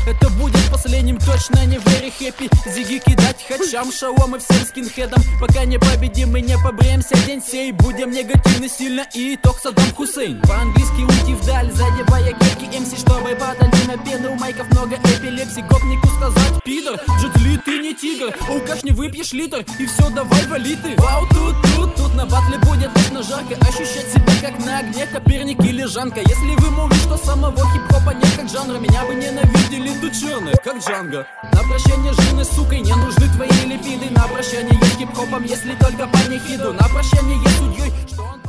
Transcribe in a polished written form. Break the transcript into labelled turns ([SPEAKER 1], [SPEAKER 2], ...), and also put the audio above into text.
[SPEAKER 1] Это будет последним, точно не very happy. Зиги кидать хачам, шаломы всем скинхедам. Пока не победим и не побреемся день сей, будем негативны сильно и итог Саддам Хусейн. По-английски уйти вдаль, задевая герки МС, чтобы подойти на пену. У майков много эпилепсий, гопнику сказать пидор. Джет Ли, ты не тигр, алкаш не выпьешь литр. И все, давай вали ты. Вау, тут на батле будет точно жарко. Ощущать себя как на огне, Коперник или Жанка. Если вы мовите, что самого хип-хопа нет как жанра, меня бы ненавидели тут черных, как Джанго. На прощание жены с сукой не нужны твои липиды. На прощание с хип-хопом, если только панихиду. На прощание судьей, что он...